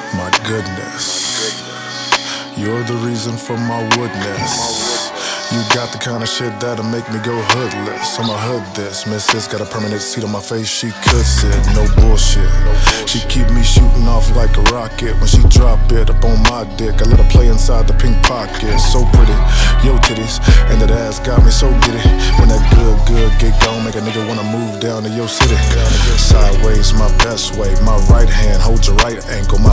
My goodness, you're the reason for my woodness. You got the kind of shit that'll make me go hoodless. I'ma hood this. Missus got a permanent seat on my face, she could sit, no bullshit. She keep me shooting off like a rocket. When she drop it up on my dick, I let her play inside the pink pocket. So pretty, yo titties, and that ass got me so giddy. When that good get gone, make a nigga wanna move down to your city. Sideways, my best way. My right hand holds your right ankle. My